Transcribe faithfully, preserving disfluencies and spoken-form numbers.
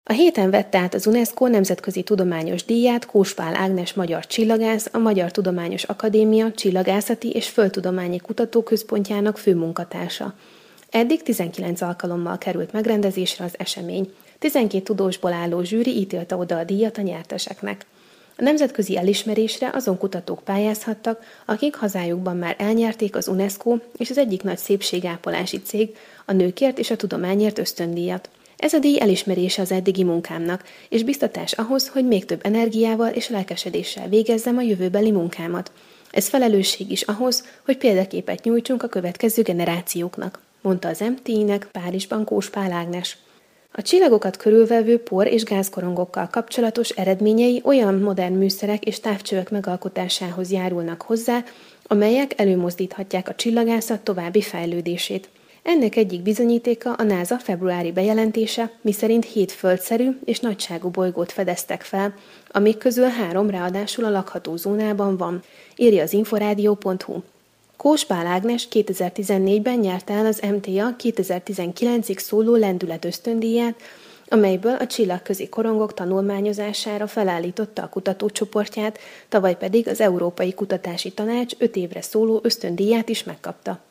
A héten vette át az UNESCO nemzetközi tudományos díját Kós Pál Ágnes magyar csillagász, a Magyar Tudományos Akadémia Csillagászati és Földtudományi Kutatóközpontjának főmunkatársa. Eddig tizenkilenc alkalommal került megrendezésre az esemény. tizenkét tudósból álló zsűri ítélte oda a díjat a nyerteseknek. A nemzetközi elismerésre azon kutatók pályázhattak, akik hazájukban már elnyerték az UNESCO és az egyik nagy szépségápolási cég, a Nőkért és a Tudományért ösztöndíjat. Ez a díj elismerése az eddigi munkámnak, és biztatás ahhoz, hogy még több energiával és lelkesedéssel végezzem a jövőbeli munkámat. Ez felelősség is ahhoz, hogy példaképet nyújtsunk a következő generációknak, mondta az em té i-nek Párizsban Kós Pál Ágnes. A csillagokat körülvevő por- és gázkorongokkal kapcsolatos eredményei olyan modern műszerek és távcsövek megalkotásához járulnak hozzá, amelyek előmozdíthatják a csillagászat további fejlődését. Ennek egyik bizonyítéka a NASA februári bejelentése, miszerint hét földszerű és nagyságú bolygót fedeztek fel, amik közül három ráadásul a lakható zónában van, írja az inforádió pont hu. Kós Pál Ágnes kétezer-tizennégyben nyerte el az em té á kétezer-tizenkilencig szóló lendület ösztöndíját, amelyből a csillagközi korongok tanulmányozására felállította a kutatócsoportját, tavaly pedig az Európai Kutatási Tanács öt évre szóló ösztöndíját is megkapta.